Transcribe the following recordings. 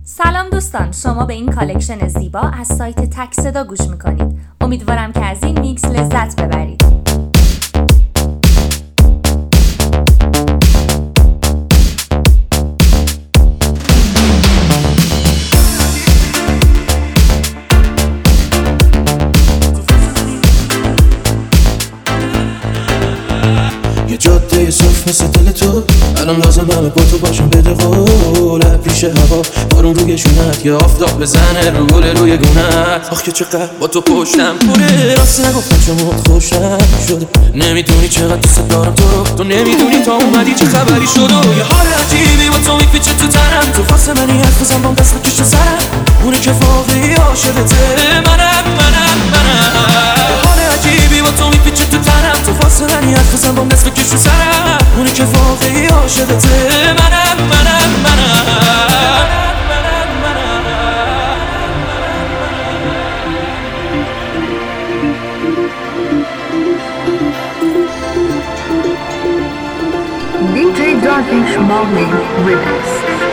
سلام دوستان، شما به این کالکشن زیبا از سایت تک صدا گوش میکنید. امیدوارم که از این میکس لذت ببرید. یه جاده صرف مثل دل تو، الان لازم همه با تو باشم بده قول. پیش هوا بارون روی شونت، یه آفتاب بزنه رو گل روی گونت. آخ که چقدر با تو پشتم پره، راستی نگفتم چمون خوشم شده. نمیدونی چقدر دوست دارم تو رو، تو نمیدونی تا اومدی چه خبری شد. و یه حال عجیبی با تو میپیچه تو تنم، تو خواسته منی حرف بزن بام دست بکش تو سرم. اونی که واقعی عاشقته منم. یه حال عجیبی با تو میپیچه تو تنم، تو خواسته منی حرف بزن بام دست بکش تو سرم. اونی که واقعی عاشقته منم. DJ Darkish Morning Remix.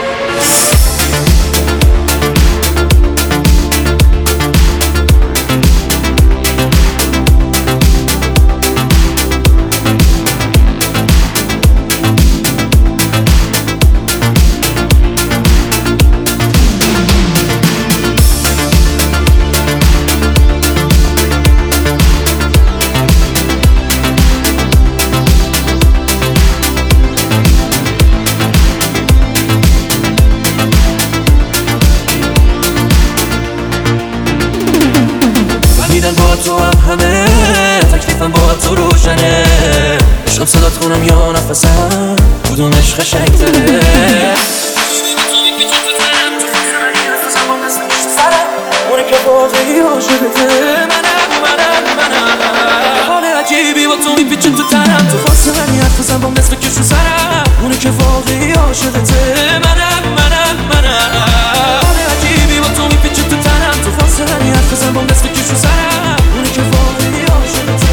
با تو هم همه تکلیفم با تو روشنه. عشقم صدات خونم یا نفسم، کدومش قشنگ‌تره؟ اونی که واقعی عاشقته منم. حال عجیبی با تو میپیچه تو تنم، تو خواسته منی حرف بزن بام دست بکش تو سرم. اونی که واقعی عاشقته منم. حال عجیبی با تو میپیچه تو تنم، تو خواسته منی حرف بزن بام دست بکش تو سرم. اونی که واقعی عاشقته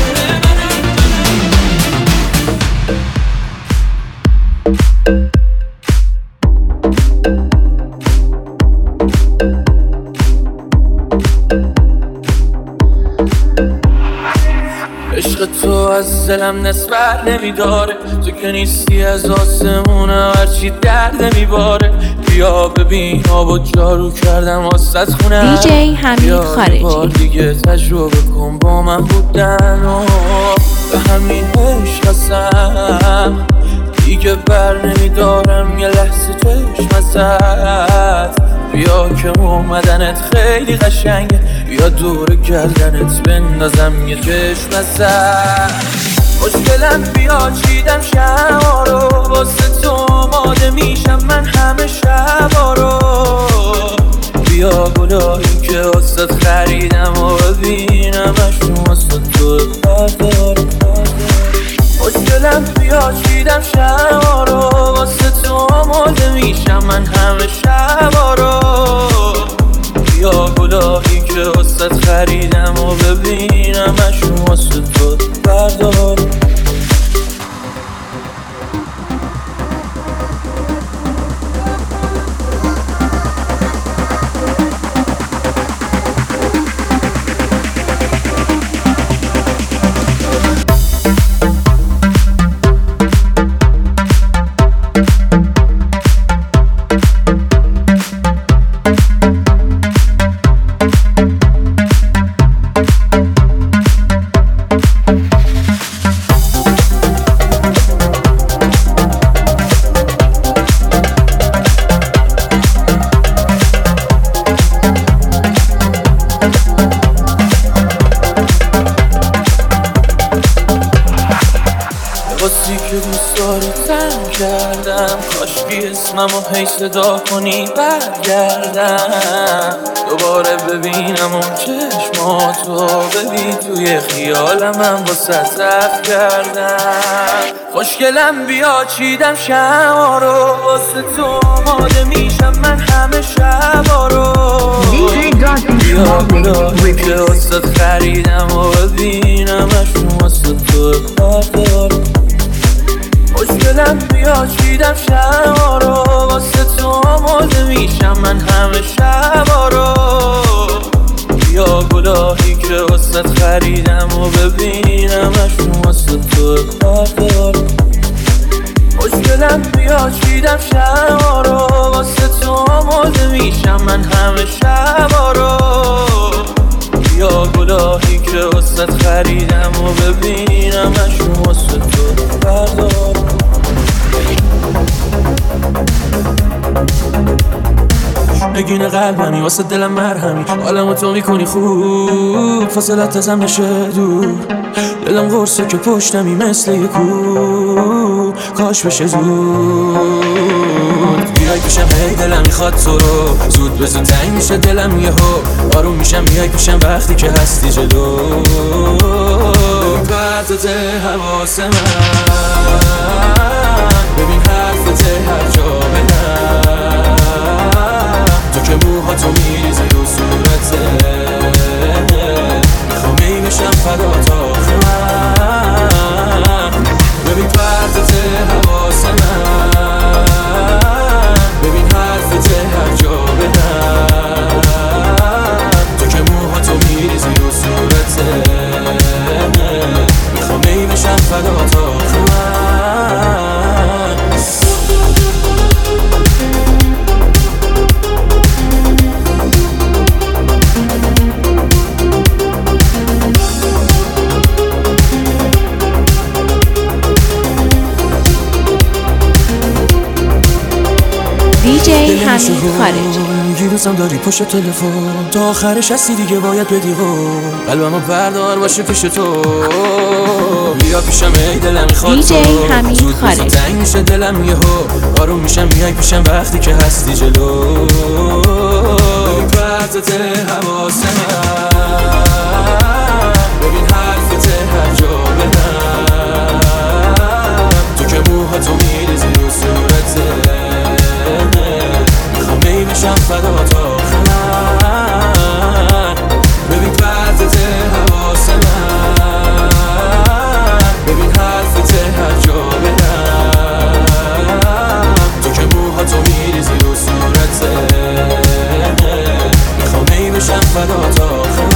عشق تو از دلم نسبت نمیداره، تو که نیستی از آسمونم هرچی درد میباره. بیا ببین آبو جارو کردم واسط خونم. دیجی حمید خارجی. بار دیگه تجربه کن با من بودن و به همین عشق هستم دیگه بر نمیدارم یه لحظه چشم ازت. بیا که اومدنت خیلی قشنگه، بیا دور گردنت بندازم یه چشم ازت. خوشگلم بیا چیدم شما رو، واسه تو آماده میشم من همه شبا رو. بیا گلایی که واسه خریدم و ببینم اشون واسه تو بردارم. خوشگلم بیا چیدم شما رو، واسه تو آماده میشم من همه شبا رو. بیا گلایی که واسه خریدم و ببینم اشون واسه تو بردارم. واسه که دوست داری تن کردم، کاشکی اسممو هی صدا کنی برگردم. دوباره ببینم اون چشماتو، ببین توی خیالم واسه رفت کردم. خوشگلم بیا چیدم شما رو، واسه تو آماده میشم من همه شبا رو. بیا گلایی که واسه خریدم و ببینم اشون واسه تو بردارم. خوشگلم بیا چیدم شما رو، واسه تو آماده میشم من همه خریدم و ببینمش واسه تو بردار. نگین قلبمی واسه دلم مرهمی، حالمو تو میکنی خوب، فاصلت ازم نشه دور. دلم قرصه که پشتمی مثل یه کو، کاش بشه زود. بیای پیشم هی دلم میخواد تو رو، زود به زود تنگ میشه دلم یهو. آروم میشم بیای پیشم وقتی که هستی جلو. پرتت حواس من، ببین حرفت هر جا بنم. تو که موهاتو میریزی و صورته، میخوام ای بشم فدا تا آخر. ببین پرتت حواس من، ببین حرفت هر جا بدم. تو که موهاتو میریزی و صورته، میخوام ای بشم فدا تا آخر. DJ حمید خارجی. گیروزم داری پشت تلفن، تا آخرش هستی دیگه باید بدی قول. قلبمو بردار باشه پیش تو، بیا پیشم ای دلم میخواد تو. DJ حمید خارجی. زود تنگ میشه دلم یهو. آروم میشم بیای پیشم وقتی که هستی جلو. ببین پرتت حواس من، ببین حرفت هر جا بدم. تو که موهاتو میریزی و صورته، میخوام ای بشم فدا تا آخر. ببین پرتت حواس من، ببین حرفت هر جا بدم. تو که موهاتو میریزی و صورته، میخوام ای بشم فدا تا آخر.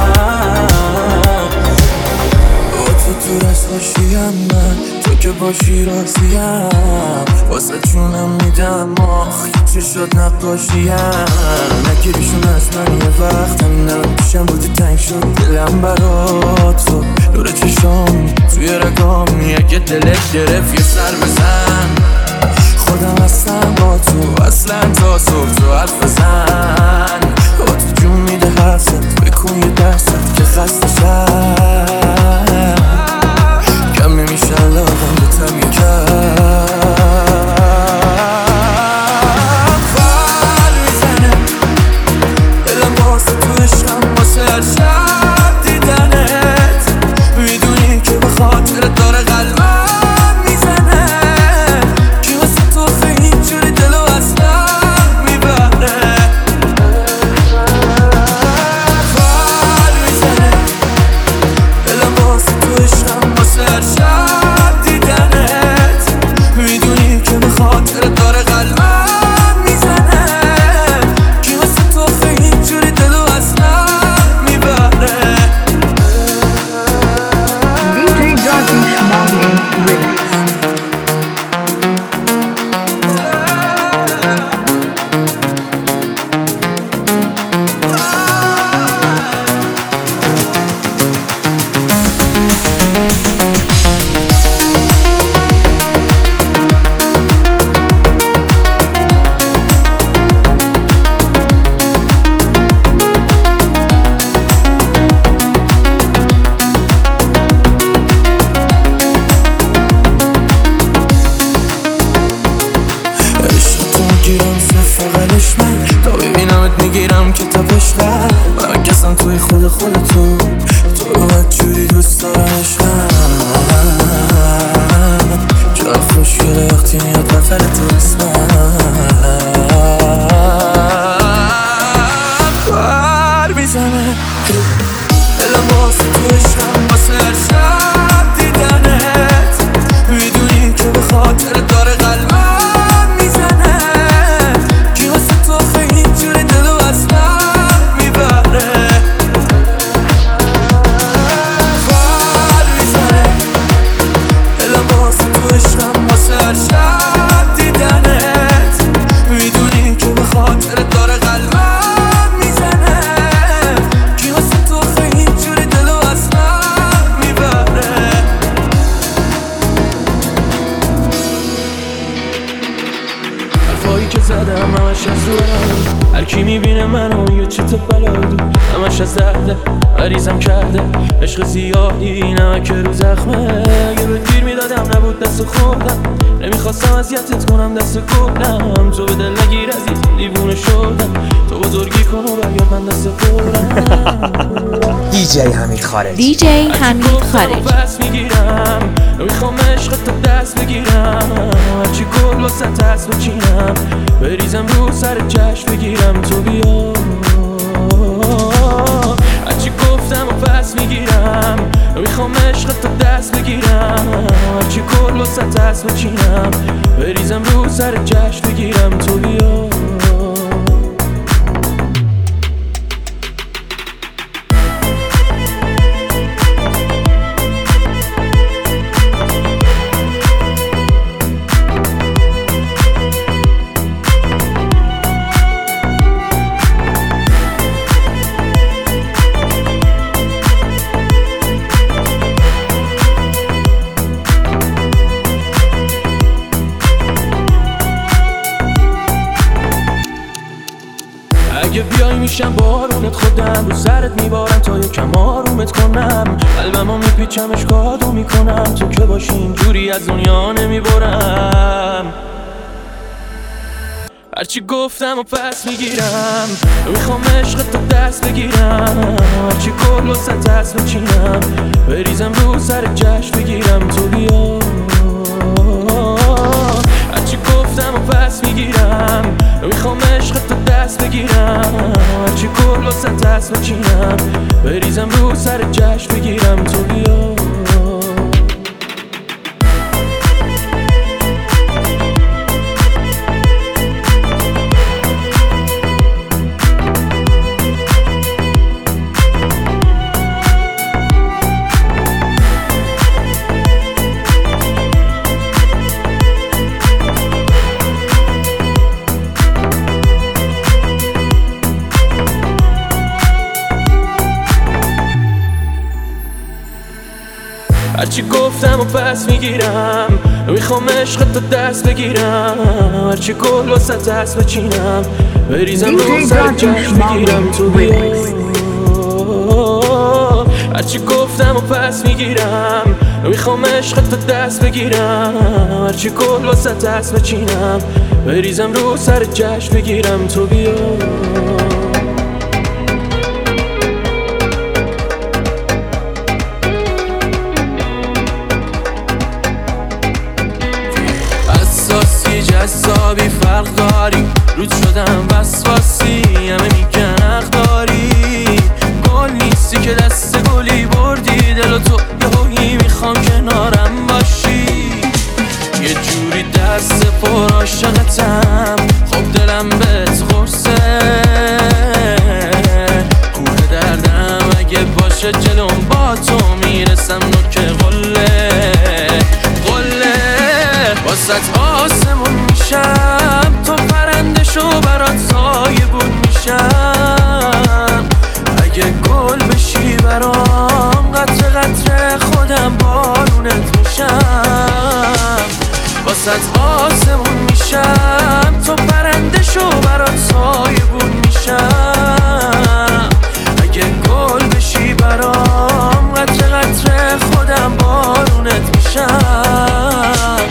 تو دست باشیم من، تو که باشی راضیم. واسه جونم میدم آخ چه شد نقاشیم. نگیریشون از من یه وقتم نرم پیشم بودی تنگ شد دلم برات. تو نور چشام توی رگام، اگه دلت گرفت یه سر بزن. خودم هستم با تو اصلا تا صبح تو حرف بزن. با تو جون میده حرفت، بکن یه درست که خسته شد. کم نمیشه علاقم به تم یکم. فر میزنه دلم واسه تو عشقم، واسه هر شب دیدنت. میدونی که به خاطر داره قلبم میزنه، که واسه تو خیلی جوری دلو اصلا که زدم همش از رو هر کی میبینه منو یه چت بلادو همش از درده مریضم کرده عشق زیادی نمک رو زخمه اگه به گیر میدادم نبود دست خودم نمیخواستم اذیتت کنم دست کلم تو به دل نگیر عزیز دیوونه شدم تو بزرگی کن و برگرد من دست خودم دیجی حمید خارج دیجی حمید خارج پس میگیرم نمیخوام عشق تو دست بگیرم هرچی گل واسه دست بچینم بریزم رو سر جشن بگیرم تو بیا هرچی گفتم و پس میگیرم نمیخوام عشق تو دست بگیرم هرچی گل واسه دست بچینم بریزم رو سر جشن بگیرم تو بیا اگه بیای میشم بارونت خودم رو سرت میبارم تا یکم آرومت کنم قلبمو میپیچم اشکادو میکنم تو که باشی اینجوری از دنیا نمیبرم هرچی گفتم و پس میگیرم میخوام عشق تو دست بگیرم هرچی گل واسه دست بچینم بریزم رو سر جشن بگیرم تو بیا هرچی گفتم و پس میگیرم میخوام عشق تو دست بگیرم هرچی گل واسه دست بچینم بریزم رو سر جشن بگیرم تو بیا هرچی گفتم و پس میگیرم میخوام عشق تو دست بگیرم هرچی گل واسه دست بچینم بریزم رو سر جشن بگیرم تو بیا هرچی گفتم و پس میگیرم میخوام عشق تو دست بگیرم هرچی گل واسه دست بچینم بریزم رو سر جشن بگیرم تو بیا جذابی فرق داری رود شدم وسواسی همه میگن حق داری گل نیستی که دست گلی بردی دل و تو یهویی میخوام کنارم باشی یه جوری دست پر عاشقتم خب دلم بهت قرصه کوه دردم اگه باشه جلوم با تو میرسم نوک قله واسط آسمون میشم تو پرنده شو برات سایبون میشم اگه گل بشی برام قطره قطره خودم بارونت میشم واسط آسمون میشم تو پرنده شو برات سایبون میشم اگه گل بشی برام قطره قطره خودم بارونت میشم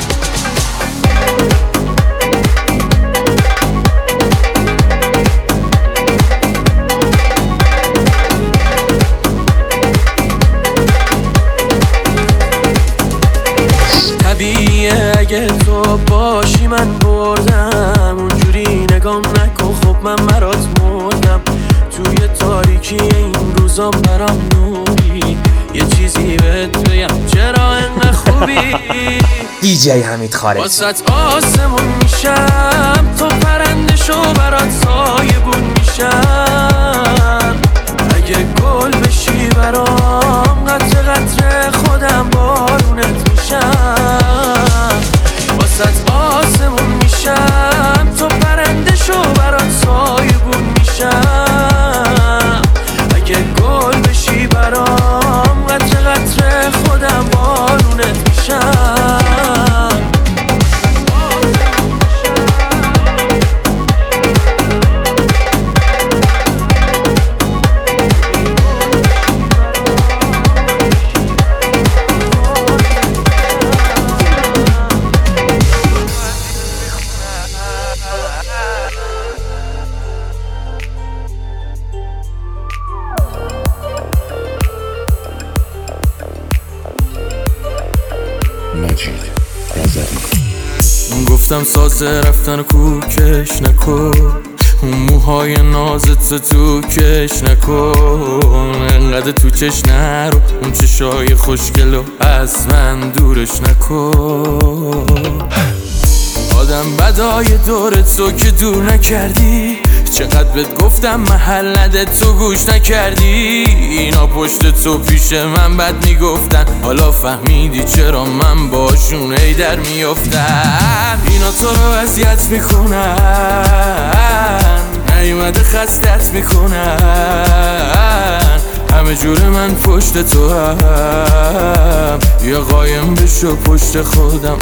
اگه تو باشی من بردم اونجوری نگام نکن خب من برات مردم توی تاریکی این روزا برام نوری یه چیزی بهت بگم چرا انقدر خوبی دیجی حمید خارج واسط آسمون میشم تو پرنده شو برات سایبون میشم اگه گل بشی برام قطره قطره خودم بارونت میشم واسط آسمون میشم تو پرنده شو برات سایبون میشم اگه گل بشی برام قطره قطره خودم بارونت میشم گفتم سازه رفتن کوکش نکن، اون موهای نازت تو کش نکن، انقدر تو چش نرو، اون چشای خوشگلو از من دورش نکن. آدم بدای دورت تو که دور نکردی، چقدر بهت گفتم محل نده تو گوش نکردی. اینا پشت تو پیش من بد میگفتن، حالا فهمیدی چرا من باشون ای در میافتم. اینا تو رو اذیت میکنن، نیومده خستت میکنن، همه جور من پشت تو هم، یا قایم بشو پشت خودم.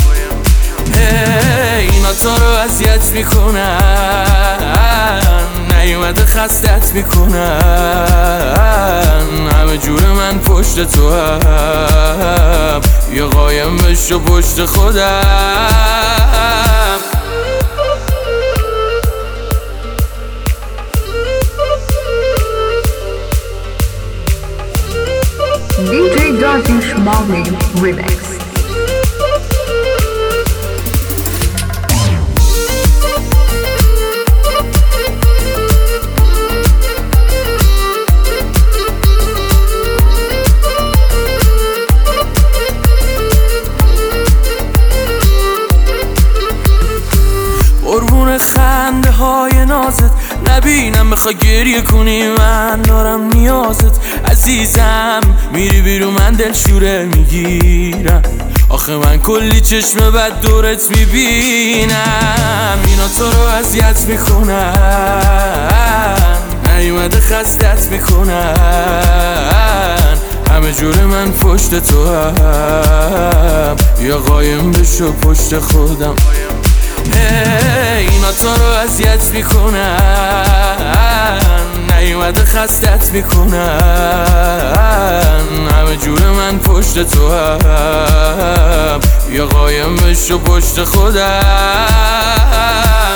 اینا تو رو اذیت میکنن، نیومده خستت میکنن، همه جور من پشت تو هم، یا قایم بشو پشت خودم. DJ Darvish Mowgli Remix. قربون خنده های نازت نبینم، بخوای گریه کنی من دارم نیازت. عزیزم میری بیرون من دلشوره میگیرم، آخه من کلی چشم بد دورت میبینم. اینا تو رو اذیت میکنن، نیومده خستت میکنن، همه جور من پشت تو هم، یا قایم بشو پشت خودم. اینا تو رو اذیت میکنن، نیومده خستت میکنن، همه جور من پشت تو هم، یا قایم بشو پشت خودم.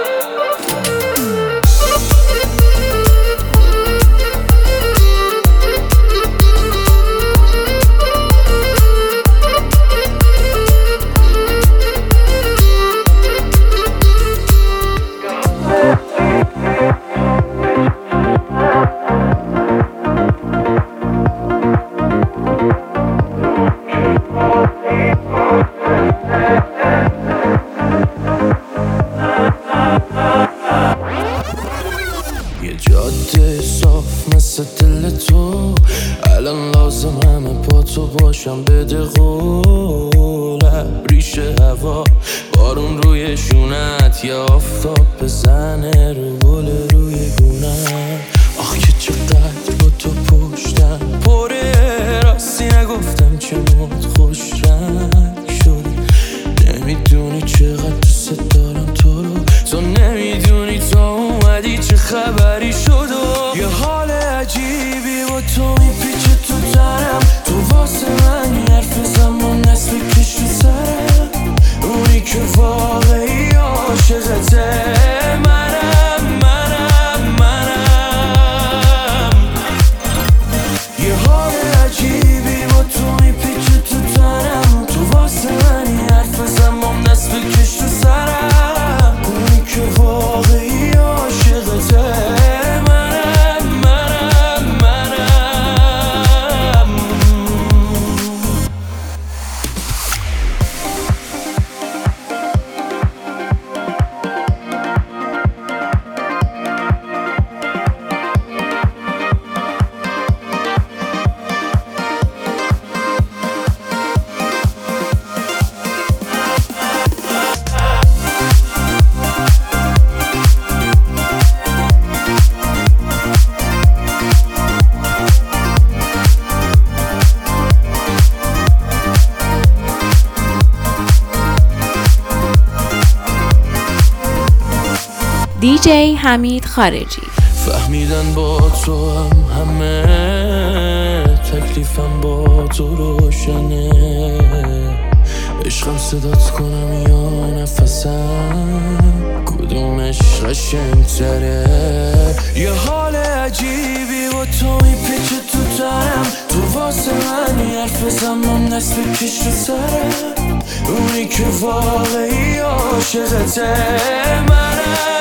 یه جاده صاف مثل دل تو، الان لازم همه با تو باشم. بده قولم ریشه هوا، بارون روی شونت، یا آفتاب بزنه رو گل روی گونم. آخ که چقدر با تو پشتم پره، راستی نگفتم چه مود خوش رنگ شدی. نمیدونی چقدر دوست دارم تو رو، تو نمیدونی تو اومدی چه خبری شد. و یه حال عجیبی با تو میپیچه تو تنم، تو واسه من یه حرف زمان نصف کش تو سرم. اونی که واقعی عاشقته منم. یه حال عجیبی با تو میپیچه تو تنم، تو واسه من یه حرف زمان نصف کش تو سرم. اونی که واقعی عاشقته DJ حمید خارجی. فهمیدن با تو همه تکلیفم با تو روشنه. عشقم صدات کنم یا نفسم، کدومش قشنگ‌تره. یه حال عجیبی با تو میپیچه تو تنم، تو واسه من یه حرف زمان نصف کش تو سرم. اونی که واقعی عاشقته منم.